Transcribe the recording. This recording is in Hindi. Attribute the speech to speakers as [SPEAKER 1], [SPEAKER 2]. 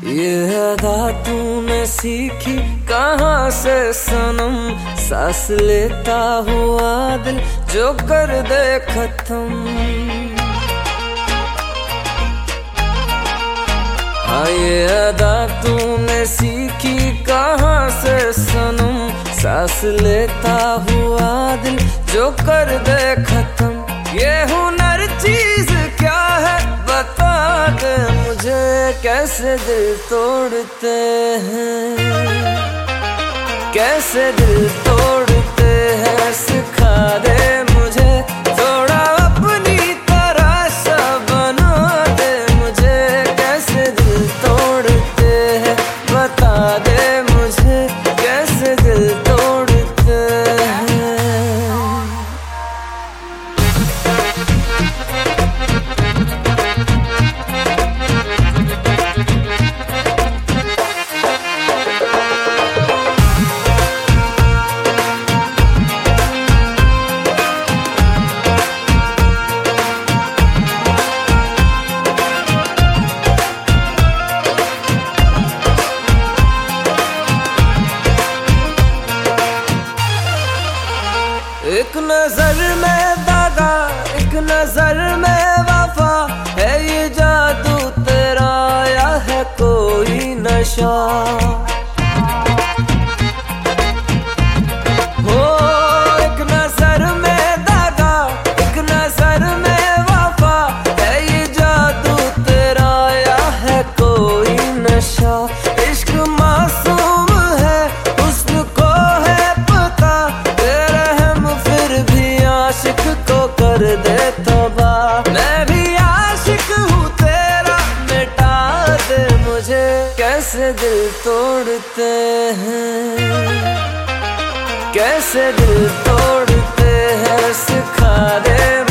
[SPEAKER 1] ये अदा तूने सीखी कहाँ से सनम, सांस लेता हुआ दिल जो कर दे खत्म। हाँ ये अदा तूने सीखी कहाँ से सनम, सांस लेता हुआ दिल जो कर दे खत्म। ये हुनर चीज क्या है बता दे मुझे, कैसे दिल तोड़ते हैं, कैसे दिल तोड़ते हैं, सिखा दे मुझे थोड़ा अपनी तरह सा बना दे मुझे। कैसे दिल तोड़ते हैं बता दे मुझे, कैसे दिल तोड़ते हैं। एक नजर में दागा, एक नजर में वफा, है ये जादू तेरा या है कोई नशा। हो एक नजर में दागा, एक नजर में वफा, है ये जादू तेरा या है कोई नशा। इश्क मासूम है हुस्न को है पता, आशिक को कर दे तबाह। मैं भी आशिक हूँ तेरा, मिटा दे मुझे। कैसे दिल तोड़ते हैं, कैसे दिल तोड़ते हैं, सिखा दे